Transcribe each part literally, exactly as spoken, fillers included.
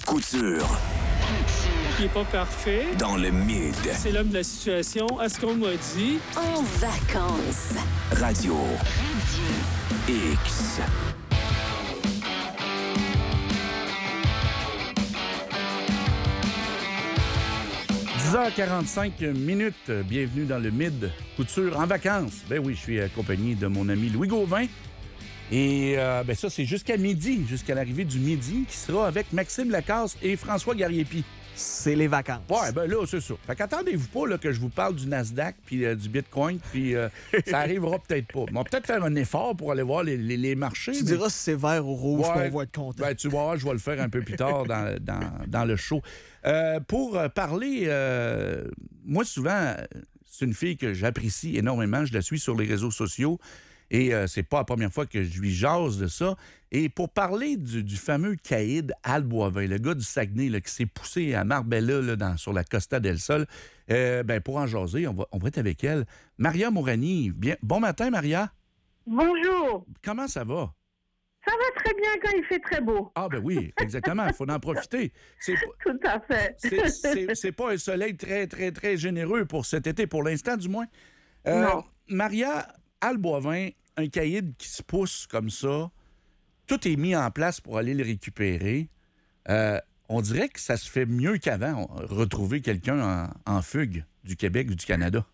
Couture. Qui n'est pas parfait. Dans le mid. C'est l'homme de la situation. À ce qu'on m'a dit. En vacances. Radio. X. dix heures quarante-cinq minutes. Bienvenue dans le Mid Couture en vacances. Ben oui, je suis accompagné de mon ami Louis Gauvin. Et euh, ben ça, c'est jusqu'à midi, jusqu'à l'arrivée du midi, qui sera avec Maxime Lacasse et François Gariepi. C'est les vacances. Ouais, ben là, c'est ça. Fait qu'attendez-vous pas là, que je vous parle du Nasdaq puis euh, du Bitcoin, puis euh, ça arrivera peut-être pas. On va peut-être faire un effort pour aller voir les, les, les marchés. Tu mais... diras si c'est vert ou rouge, ouais, qu'on va être content. Ben, tu vois, je vais le faire un peu plus tard dans, dans, dans le show. Euh, pour parler, euh, moi, souvent, c'est une fille que j'apprécie énormément. Je la suis sur les réseaux sociaux. Et euh, c'est pas la première fois que je lui jase de ça. Et pour parler du, du fameux caïd Al Boivin, le gars du Saguenay là, qui s'est poussé à Marbella là, dans, sur la Costa del Sol, euh, ben, pour en jaser, on va, on va être avec elle. Maria Mourani. Bien, bon matin, Maria. Bonjour. Comment ça va? Ça va très bien quand il fait très beau. Ah ben oui, exactement. Il faut en profiter. C'est, Tout à fait. c'est, c'est, c'est pas un soleil très, très, très généreux pour cet été, pour l'instant du moins. Euh, non. Maria Al Boivin, un caïd qui se pousse comme ça, tout est mis en place pour aller le récupérer. Euh, on dirait que ça se fait mieux qu'avant, retrouver quelqu'un en, en fugue du Québec ou du Canada.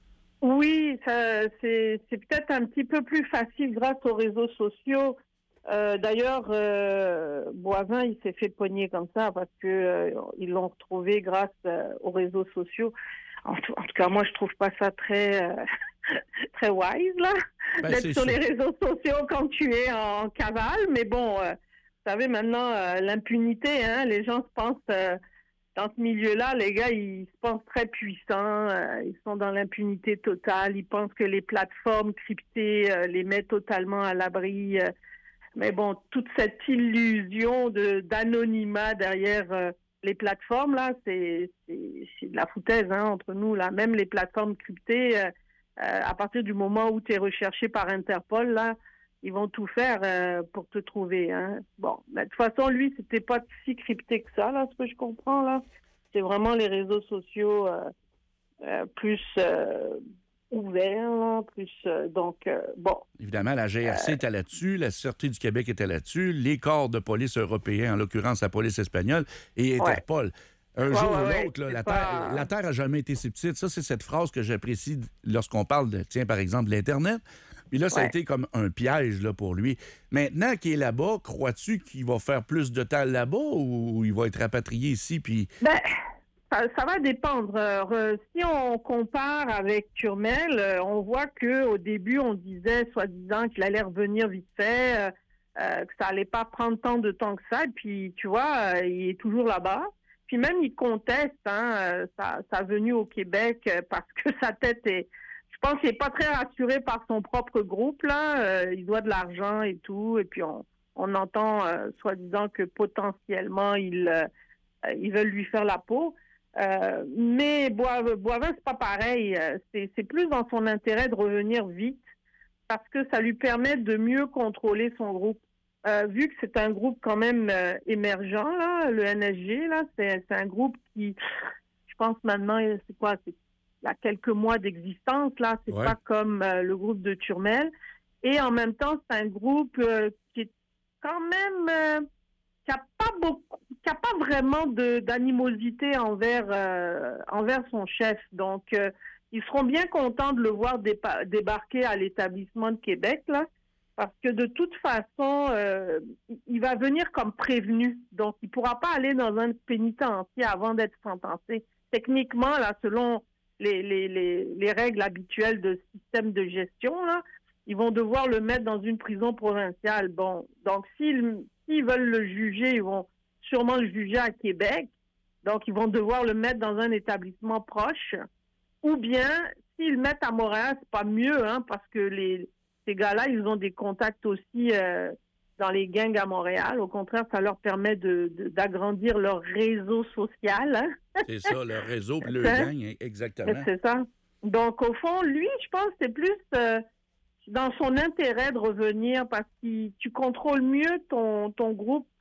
Oui, ça, c'est, c'est peut-être un petit peu plus facile grâce aux réseaux sociaux. Euh, d'ailleurs, euh, Boivin, il s'est fait pogner comme ça parce que euh, ils l'ont retrouvé grâce euh, aux réseaux sociaux. En tout, en tout cas, moi, je trouve pas ça très euh, très wise là, ben, d'être sur sûr. les réseaux sociaux quand tu es en cavale. Mais bon, euh, vous savez maintenant euh, l'impunité, hein, les gens se pensent euh, dans ce milieu-là, les gars, ils se pensent très puissants, euh, ils sont dans l'impunité totale, ils pensent que les plateformes cryptées euh, les mettent totalement à l'abri. Euh, mais bon, toute cette illusion de d'anonymat derrière euh, les plateformes, là, c'est, c'est, c'est de la foutaise, hein, entre nous, là. Même les plateformes cryptées, euh, euh, à partir du moment où tu es recherché par Interpol, là, ils vont tout faire euh, pour te trouver, hein. Bon, mais de toute façon, lui, c'était pas si crypté que ça, là, ce que je comprends, là. C'est vraiment les réseaux sociaux euh, euh, plus euh, ouverts, là, plus... Euh, donc, euh, bon. Évidemment, la G R C euh, était là-dessus, la Sûreté du Québec était là-dessus, les corps de police européens, en l'occurrence la police espagnole, et Interpol. Ouais. Un ouais, jour ouais, ou ouais, l'autre, là, la, pas... terre, la Terre a jamais été si petite. Ça, c'est cette phrase que j'apprécie lorsqu'on parle de, tiens, par exemple, l'Internet. Puis là, ça ouais. a été comme un piège là, pour lui. Maintenant qu'il est là-bas, crois-tu qu'il va faire plus de temps là-bas ou il va être rapatrié ici? Puis... Ben, ça, ça va dépendre. Euh, si on compare avec Turmel, euh, on voit qu'au début, on disait, soi-disant, qu'il allait revenir vite fait, euh, euh, que ça allait pas prendre tant de temps que ça. Et puis, tu vois, euh, il est toujours là-bas. Puis même, il conteste hein, euh, sa, sa venue au Québec euh, parce que sa tête est... Je pense qu'il n'est pas très rassuré par son propre groupe, là. Euh, il doit de l'argent et tout. Et puis, on, on entend, euh, soi-disant, que potentiellement, ils, euh, ils veulent lui faire la peau. Euh, mais Boivin, Boivin, c'est pas pareil. C'est, c'est plus dans son intérêt de revenir vite parce que ça lui permet de mieux contrôler son groupe. Euh, vu que c'est un groupe quand même euh, émergent, là, le N S G, là, c'est, c'est un groupe qui, je pense maintenant, c'est quoi, c'est il y a quelques mois d'existence, là, c'est ouais. pas comme euh, le groupe de Turmel. Et en même temps, c'est un groupe euh, qui est quand même, euh, qui a pas beaucoup, qui a pas vraiment de, d'animosité envers, euh, envers son chef. Donc, euh, ils seront bien contents de le voir dépa- débarquer à l'établissement de Québec, là, parce que de toute façon, euh, il va venir comme prévenu. Donc, il pourra pas aller dans un pénitencier avant d'être sentencé. Techniquement, là, selon Les, les, les, les règles habituelles de système de gestion, là, ils vont devoir le mettre dans une prison provinciale. Bon, donc s'ils, s'ils veulent le juger, ils vont sûrement le juger à Québec. Donc, ils vont devoir le mettre dans un établissement proche. Ou bien, s'ils le mettent à Montréal, c'est pas mieux, hein, parce que les, ces gars-là, ils ont des contacts aussi euh, dans les gangs à Montréal. Au contraire, ça leur permet de, de, d'agrandir leur réseau social, hein. C'est ça, le réseau, le gang, exactement. C'est ça. Donc, au fond, lui, je pense que c'est plus euh, dans son intérêt de revenir parce que tu contrôles mieux ton, ton groupe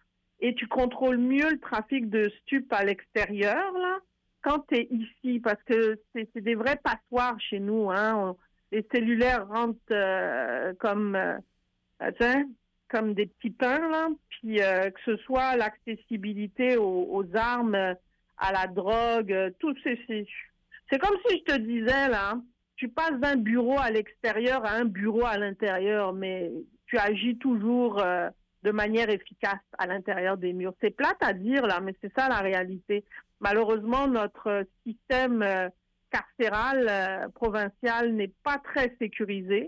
et tu contrôles mieux le trafic de stupes à l'extérieur, là, quand tu es ici, parce que c'est, c'est des vrais passoires chez nous, hein. On, les cellulaires rentrent euh, comme, euh, tu sais, comme des petits pains, là, puis euh, que ce soit l'accessibilité aux, aux armes, à la drogue, euh, tout, c'est, c'est, c'est comme si je te disais, là, tu passes d'un bureau à l'extérieur à un bureau à l'intérieur, mais tu agis toujours euh, de manière efficace à l'intérieur des murs. C'est plate à dire, là, mais c'est ça la réalité. Malheureusement, notre système euh, carcéral euh, provincial n'est pas très sécurisé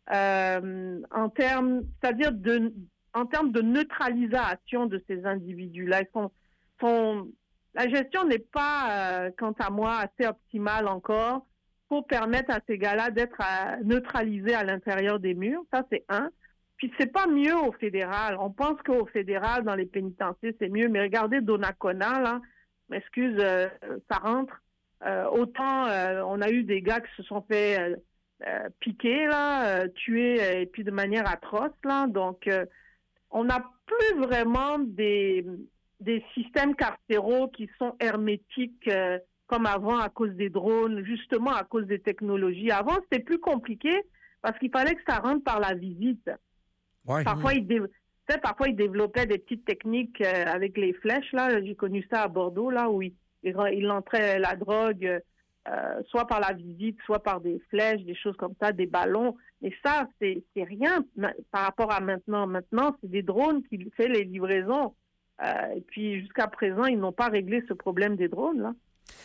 euh, en termes, c'est-à-dire de, en termes de neutralisation de ces individus-là. Ils sont, sont, la gestion n'est pas, euh, quant à moi, assez optimale encore pour permettre à ces gars-là d'être à, neutralisés à l'intérieur des murs. Ça, c'est un. Puis c'est pas mieux au fédéral. On pense qu'au fédéral, dans les pénitenciers, c'est mieux. Mais regardez Donnacona, là, m'excuse, euh, ça rentre. Euh, autant euh, on a eu des gars qui se sont fait euh, euh, piquer, là, euh, tuer, euh, et puis de manière atroce, là. Donc, euh, on n'a plus vraiment des, des systèmes carcéraux qui sont hermétiques euh, comme avant à cause des drones, justement à cause des technologies. Avant, c'était plus compliqué parce qu'il fallait que ça rentre par la visite. Ouais. Parfois, ils, dé... parfois, ils développaient des petites techniques euh, avec les flèches. Là, j'ai connu ça à Bordeaux, là, où ils, ils entraient la drogue euh, soit par la visite, soit par des flèches, des choses comme ça, des ballons. Mais ça, c'est, c'est rien par rapport à maintenant. Maintenant, c'est des drones qui font les livraisons. Euh, et puis, jusqu'à présent, ils n'ont pas réglé ce problème des drones, là.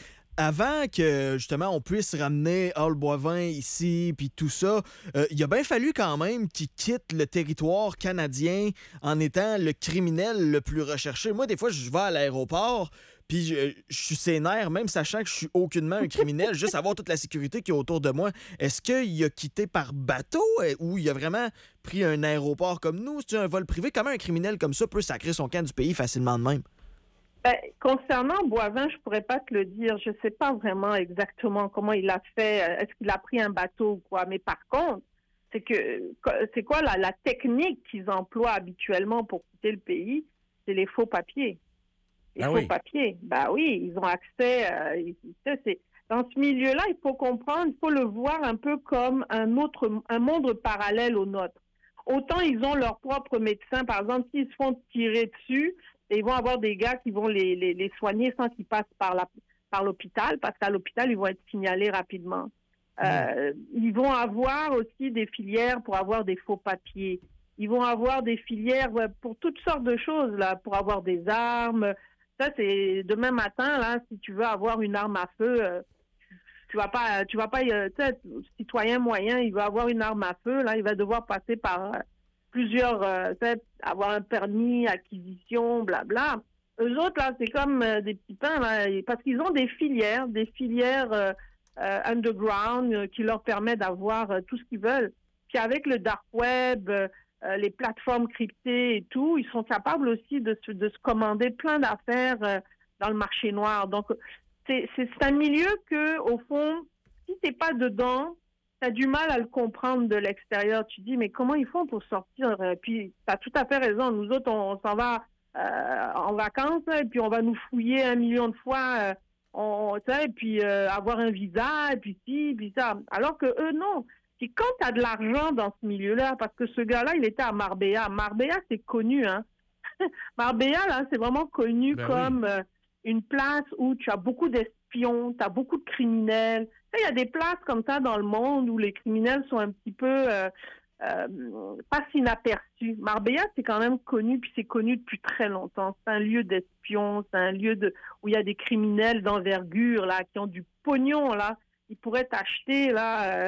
Avant que, justement, on puisse ramener Hall Boivin ici, puis tout ça, euh, il a bien fallu quand même qu'il quitte le territoire canadien en étant le criminel le plus recherché. Moi, des fois, je vais à l'aéroport, puis je, je suis sénère, même sachant que je suis aucunement un criminel, juste avoir toute la sécurité qu'il y a autour de moi. Est-ce qu'il a quitté par bateau ou il a vraiment pris un aéroport comme nous? C'est un vol privé? Comment un criminel comme ça peut sacrer son camp du pays facilement de même? Ben, concernant Boivin, je pourrais pas te le dire. Je sais pas vraiment exactement comment il a fait. Est-ce qu'il a pris un bateau ou quoi? Mais par contre, c'est que c'est quoi la, la technique qu'ils emploient habituellement pour quitter le pays? C'est les faux papiers. Les ah faux oui. papiers. Ben oui, ils ont accès. Euh, c'est, dans ce milieu-là, il faut comprendre, il faut le voir un peu comme un autre, un monde parallèle au nôtre. Autant ils ont leur propre médecin. Par exemple, s'ils se font tirer dessus, et ils vont avoir des gars qui vont les, les, les soigner sans qu'ils passent par, la, par l'hôpital, parce qu'à l'hôpital, ils vont être signalés rapidement. Mmh. Euh, ils vont avoir aussi des filières pour avoir des faux papiers. Ils vont avoir des filières pour toutes sortes de choses, là, pour avoir des armes. Ça, c'est demain matin, là, si tu veux avoir une arme à feu, euh, tu vas pas, tu vas pas, euh, tu sais, citoyen moyen, il va avoir une arme à feu, là, il va devoir passer par... Euh, plusieurs, euh, avoir un permis, acquisition, blabla. Eux autres, là, c'est comme euh, des petits pains, là, parce qu'ils ont des filières, des filières euh, euh, underground euh, qui leur permettent d'avoir euh, tout ce qu'ils veulent. Puis avec le dark web, euh, les plateformes cryptées et tout, ils sont capables aussi de se, de se commander plein d'affaires euh, dans le marché noir. Donc, c'est, c'est, c'est un milieu que, au fond, si t'es pas dedans, tu as du mal à le comprendre de l'extérieur. Tu dis, mais comment ils font pour sortir? Puis, tu as tout à fait raison. Nous autres, on, on s'en va euh, en vacances, et puis on va nous fouiller un million de fois, euh, on, et puis euh, avoir un visa, et puis ci, puis ça. Alors que eux, non. Puis quand tu as de l'argent dans ce milieu-là, parce que ce gars-là, il était à Marbella. Marbella, c'est connu, hein. Marbella, là, c'est vraiment connu ben comme oui. euh, une place où tu as beaucoup d'espions, tu as beaucoup de criminels. Il y a des places comme ça dans le monde où les criminels sont un petit peu euh, euh, pas inaperçus. Marbella, c'est quand même connu, puis c'est connu depuis très longtemps. C'est un lieu d'espions, c'est un lieu de, où il y a des criminels d'envergure, là, qui ont du pognon, là. Ils pourraient t'acheter, là. Euh,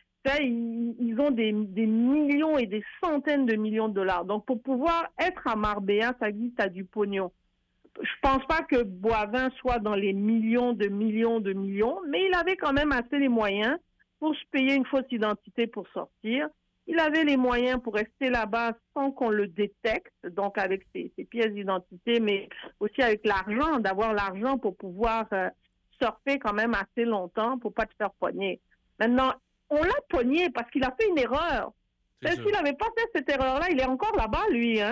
ils, ils ont des, des millions et des centaines de millions de dollars. Donc, pour pouvoir être à Marbella, ça dit que tu as du pognon. Je pense pas que Boivin soit dans les millions de millions de millions, mais il avait quand même assez les moyens pour se payer une fausse identité pour sortir. Il avait les moyens pour rester là-bas sans qu'on le détecte, donc avec ses, ses pièces d'identité, mais aussi avec l'argent, d'avoir l'argent pour pouvoir euh, surfer quand même assez longtemps pour pas te faire pogner. Maintenant, on l'a pogné parce qu'il a fait une erreur. S'il n'avait pas fait cette erreur-là, il est encore là-bas, lui, hein?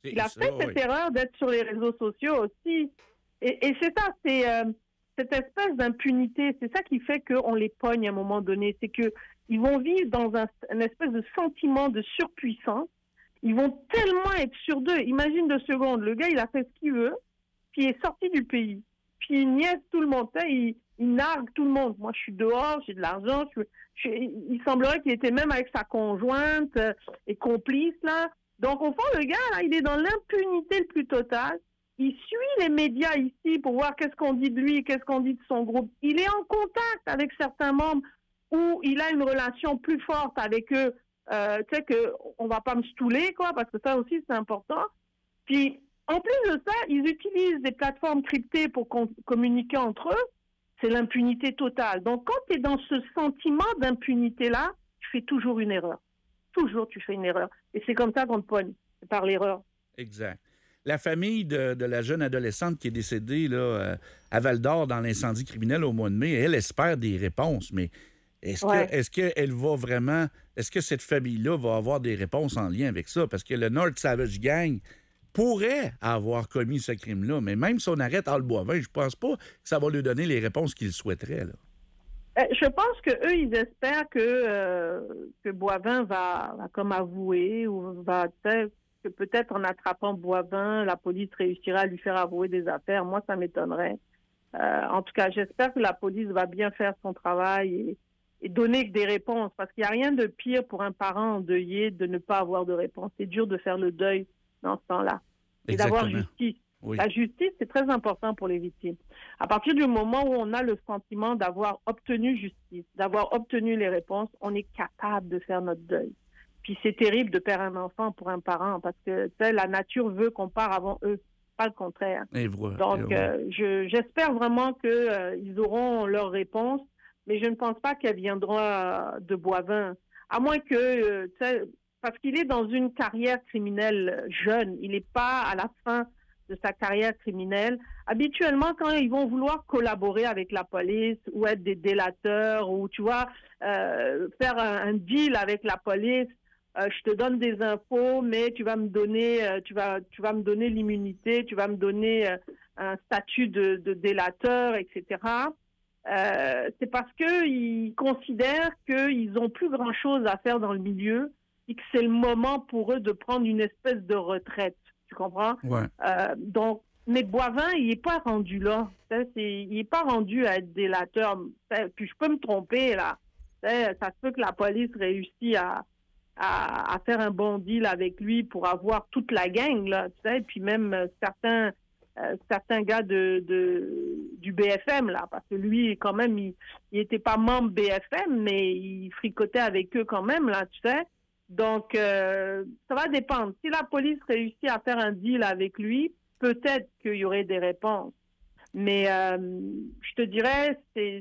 C'est Il a ça, fait oui. cette erreur d'être sur les réseaux sociaux aussi. Et, et c'est ça, c'est euh, cette espèce d'impunité, c'est ça qui fait qu'on les pogne à un moment donné. C'est qu'ils vont vivre dans un, un espèce de sentiment de surpuissance. Ils vont tellement être sûrs d'eux. Imagine deux secondes, le gars, il a fait ce qu'il veut, puis il est sorti du pays. Puis il niaise tout le monde, il, il nargue tout le monde. Moi, je suis dehors, j'ai de l'argent. Je, je, il semblerait qu'il était même avec sa conjointe euh, et complice, là. Donc, au fond, le gars, là, il est dans l'impunité le plus totale. Il suit les médias ici pour voir qu'est-ce qu'on dit de lui, qu'est-ce qu'on dit de son groupe. Il est en contact avec certains membres où il a une relation plus forte avec eux. Euh, tu sais qu'on ne va pas me stouler, quoi, parce que ça aussi, c'est important. Puis, en plus de ça, ils utilisent des plateformes cryptées pour com- communiquer entre eux. C'est l'impunité totale. Donc, quand tu es dans ce sentiment d'impunité-là, tu fais toujours une erreur. Toujours, tu fais une erreur. Et c'est comme ça qu'on te pogne, c'est par l'erreur. Exact. La famille de, de la jeune adolescente qui est décédée là, euh, à Val-d'Or dans l'incendie criminel au mois de mai, elle espère des réponses, mais est-ce Ouais. que est-ce qu'elle va vraiment... Est-ce que cette famille-là va avoir des réponses en lien avec ça? Parce que le North Savage Gang pourrait avoir commis ce crime-là, mais même si on arrête Al Boivin, je pense pas que ça va lui donner les réponses qu'il souhaiterait, là. Euh, Je pense que eux, ils espèrent que, euh, que Boivin va, va comme avouer ou va peut-être que peut-être en attrapant Boivin, la police réussira à lui faire avouer des affaires. Moi, ça m'étonnerait. Euh, en tout cas, j'espère que la police va bien faire son travail et, et donner des réponses, parce qu'il n'y a rien de pire pour un parent endeuillé de ne pas avoir de réponse. C'est dur de faire le deuil dans ce temps-là et d'avoir Exactement. justice. Oui. La justice, c'est très important pour les victimes. À partir du moment où on a le sentiment d'avoir obtenu justice, d'avoir obtenu les réponses, on est capable de faire notre deuil. Puis c'est terrible de perdre un enfant pour un parent, parce que tu sais, la nature veut qu'on part avant eux, pas le contraire. Et voilà. Donc, Et voilà. euh, je, j'espère vraiment qu'ils euh, auront leurs réponses, mais je ne pense pas qu'elles viendront euh, de Boivin. À moins que, euh, tu sais, parce qu'il est dans une carrière criminelle jeune, il n'est pas à la fin de sa carrière criminelle. Habituellement, quand ils vont vouloir collaborer avec la police ou être des délateurs ou, tu vois, euh, faire un, un deal avec la police, euh, je te donne des infos, mais tu vas me donner, euh, tu vas, tu vas me donner l'immunité, tu vas me donner euh, un statut de, de délateur, et cetera. Euh, c'est parce qu'ils considèrent qu'ils n'ont plus grand-chose à faire dans le milieu et que c'est le moment pour eux de prendre une espèce de retraite. Tu comprends? Ouais. Euh, donc, mais Boivin, il n'est pas rendu là. Ça, c'est, il n'est pas rendu à être délateur. Ça, puis je peux me tromper, là. Ça, ça se peut que la police réussisse à, à, à faire un bon deal avec lui pour avoir toute la gang, là. Tu sais, puis même euh, certains, euh, certains gars de, de, du B F M, là. Parce que lui, quand même, il n'était pas membre B F M, mais il fricotait avec eux quand même, là, tu sais. Donc, euh, ça va dépendre. Si la police réussit à faire un deal avec lui, peut-être qu'il y aurait des réponses. Mais euh, je te dirais, c'est...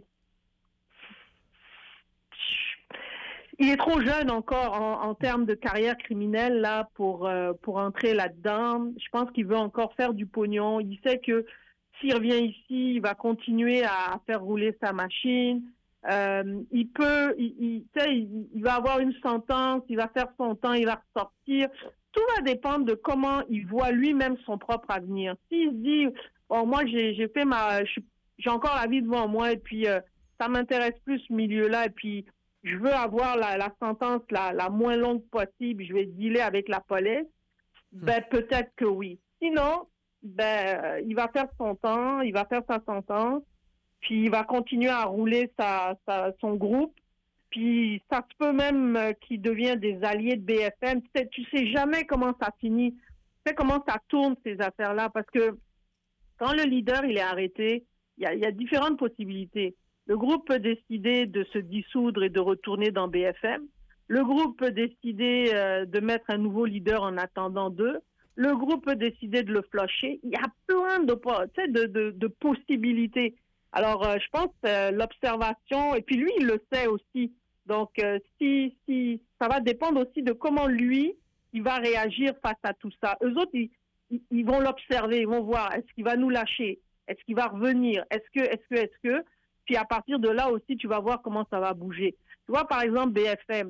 il est trop jeune encore en, en termes de carrière criminelle là pour, euh, pour entrer là-dedans. Je pense qu'il veut encore faire du pognon. Il sait que s'il revient ici, il va continuer à faire rouler sa machine. Euh, il peut, il, il, tu sais, il, il va avoir une sentence, il va faire son temps, il va ressortir. Tout va dépendre de comment il voit lui-même son propre avenir. S'il se dit, bon, moi j'ai, j'ai fait ma, j'ai encore la vie devant moi et puis euh, ça m'intéresse plus ce milieu-là et puis je veux avoir la, la sentence la, la moins longue possible, je vais dealer avec la police, ben peut-être que oui. Sinon, ben euh, il va faire son temps, il va faire sa sentence. Puis il va continuer à rouler sa, sa, son groupe. Puis ça se peut même euh, qu'il devienne des alliés de B F M. Tu sais, tu sais jamais comment ça finit. Tu sais comment ça tourne, ces affaires-là. Parce que quand le leader il est arrêté, il y a, y a différentes possibilités. Le groupe peut décider de se dissoudre et de retourner dans B F M. Le groupe peut décider euh, de mettre un nouveau leader en attendant d'eux. Le groupe peut décider de le flusher. Il y a plein de, tu sais, de, de, de possibilités. Alors, euh, je pense que euh, l'observation, et puis lui, il le sait aussi. Donc, euh, si, si, ça va dépendre aussi de comment lui, il va réagir face à tout ça. Eux autres, ils, ils vont l'observer, ils vont voir, est-ce qu'il va nous lâcher? Est-ce qu'il va revenir? Est-ce que, est-ce que, est-ce que? Puis à partir de là aussi, tu vas voir comment ça va bouger. Tu vois, par exemple, B F M. On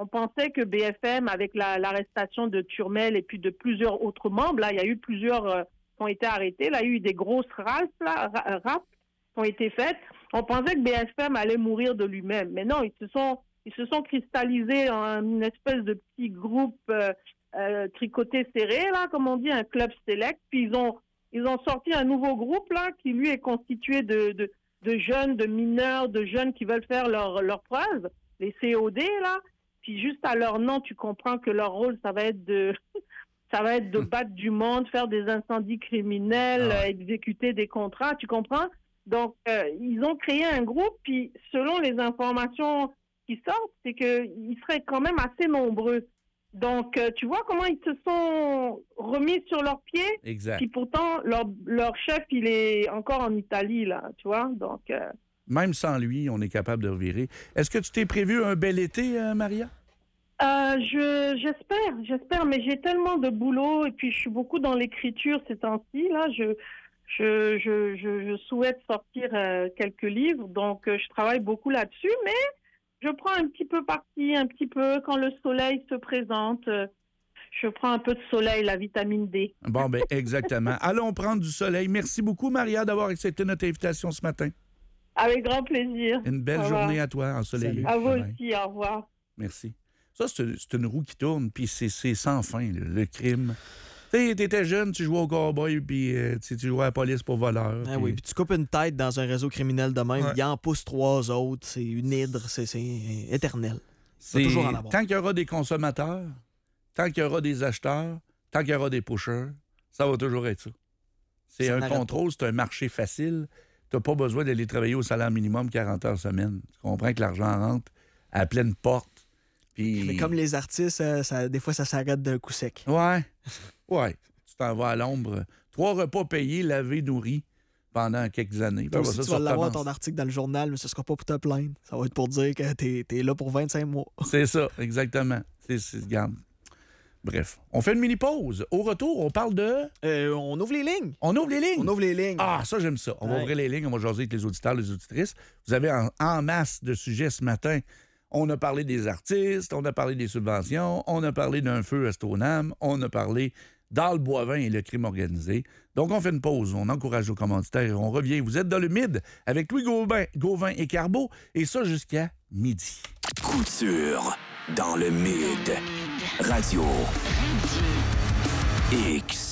on pensait que B F M, avec la, l'arrestation de Turmel et puis de plusieurs autres membres, là, il y a eu plusieurs euh, qui ont été arrêtés. Là, il y a eu des grosses races, là, ra- rap qui ont été faites. On pensait que B F M allait mourir de lui-même. Mais non, ils se sont, ils se sont cristallisés en une espèce de petit groupe euh, euh, tricoté serré, là, comme on dit, un club select. Puis ils ont, ils ont sorti un nouveau groupe, là, qui lui est constitué de, de, de jeunes, de mineurs, de jeunes qui veulent faire leur, leur preuve, les C O D, là. Puis juste à leur nom, tu comprends que leur rôle, ça va être de, ça va être de battre du monde, faire des incendies criminels, Ah ouais. euh, exécuter des contrats, tu comprends? Donc, euh, ils ont créé un groupe, puis selon les informations qui sortent, c'est qu'ils seraient quand même assez nombreux. Donc, euh, tu vois comment ils se sont remis sur leurs pieds? Exact. Puis pourtant, leur, leur chef, il est encore en Italie, là, tu vois? Donc... Euh, Même sans lui, on est capable de revirer. Est-ce que tu t'es prévu un bel été, euh, Maria? Euh, je, j'espère, j'espère, mais j'ai tellement de boulot et puis je suis beaucoup dans l'écriture ces temps-ci. Là, je, je, je, je, je souhaite sortir euh, quelques livres, donc euh, je travaille beaucoup là-dessus, mais je prends un petit peu parti, un petit peu quand le soleil se présente. Euh, je prends un peu de soleil, la vitamine D. Bon, ben exactement. Allons prendre du soleil. Merci beaucoup, Maria, d'avoir accepté notre invitation ce matin. Avec grand plaisir. Une belle Au revoir. journée à toi, ensoleillée. À vous Bye bye. aussi, au revoir. Merci. Ça, c'est, c'est une roue qui tourne, puis c'est, c'est sans fin, là, le crime. Tu sais, t'étais jeune, tu jouais au cowboy, puis euh, tu tu jouais à la police pour voleur. Ah puis- oui, puis tu coupes une tête dans un réseau criminel de même, Ouais. il en pousse trois autres, c'est une hydre, c'est, c'est éternel. c'est- va toujours en avoir. Tant qu'il y aura des consommateurs, tant qu'il y aura des acheteurs, tant qu'il y aura des pushers, ça va toujours être ça. C'est Ça un n'arrête contrôle, c'est un marché facile. Tu n'as pas besoin d'aller travailler au salaire minimum quarante heures semaine. Tu comprends que l'argent rentre à pleine porte. Puis... Mais comme les artistes, ça, ça- des fois, ça s'arrête d'un coup sec. Ouais. Ouais. Tu t'en vas à l'ombre. Trois repas payés, lavés, nourris pendant quelques années. Puis Toi après aussi, ça, tu ça vas l'avoir recommence. ton article dans le journal, mais ce sera pas pour te plaindre. Ça va être pour dire que t'es, t'es là pour vingt-cinq mois. C'est ça, exactement. C'est, c'est, regarde. Bref, on fait une mini-pause. Au retour, on parle de... Euh, on ouvre les lignes. On ouvre les lignes. On ouvre les lignes. Ah, ça, j'aime ça. On va Ouais. ouvrir les lignes, on va jaser avec les auditeurs, les auditrices. Vous avez en, en masse de sujets ce matin. On a parlé des artistes, on a parlé des subventions, on a parlé d'un feu à Stoneham, on a parlé d'Al Boivin et le crime organisé. Donc, on fait une pause, on encourage nos commanditaires et on revient. Vous êtes dans le Mid avec Louis Gauvin, Gauvin et Carbeau, et ça jusqu'à midi. Couture dans le Mid. Radio X.